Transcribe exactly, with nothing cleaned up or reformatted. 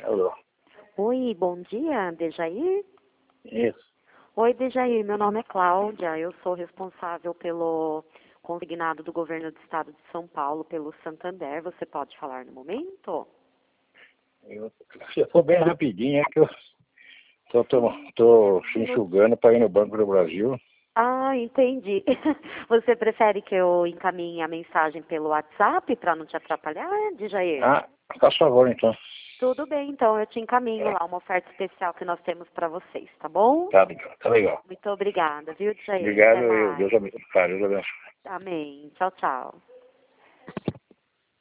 Alô. Oi, bom dia, Dejair? Isso. Oi, Dejair, meu nome é Cláudia, eu sou responsável pelo consignado do governo do estado de São Paulo, pelo Santander. Você pode falar no momento? Eu, se for bem rapidinho, é que eu tô, tô, tô se enxugando para ir no Banco do Brasil. Ah, entendi. Você prefere que eu encaminhe a mensagem pelo WhatsApp para não te atrapalhar, Dejair? Ah, faz favor então. Tudo bem, então eu te encaminho lá uma oferta especial que nós temos para vocês, tá bom? Tá legal, tá legal. Muito obrigada, viu, Dejair? Obrigado, Até eu, mais. Deus abençoe. Deus abençoe. Amém. Tchau, tchau.